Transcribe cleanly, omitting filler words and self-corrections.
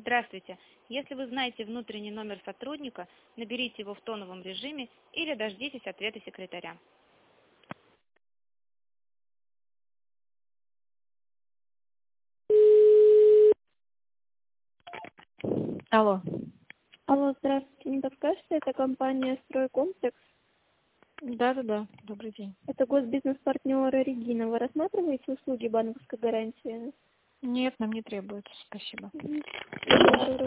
Здравствуйте. Если вы знаете внутренний номер сотрудника, наберите его в тоновом режиме или дождитесь ответа секретаря. Алло. Алло, здравствуйте. Не подскажете, это компания «Стройкомплекс»? Да. Добрый день. Это госбизнес-партнер Регина. Вы рассматриваете услуги банковской гарантии? Нет, нам не требуется. Спасибо. Мгм. Всего доброго.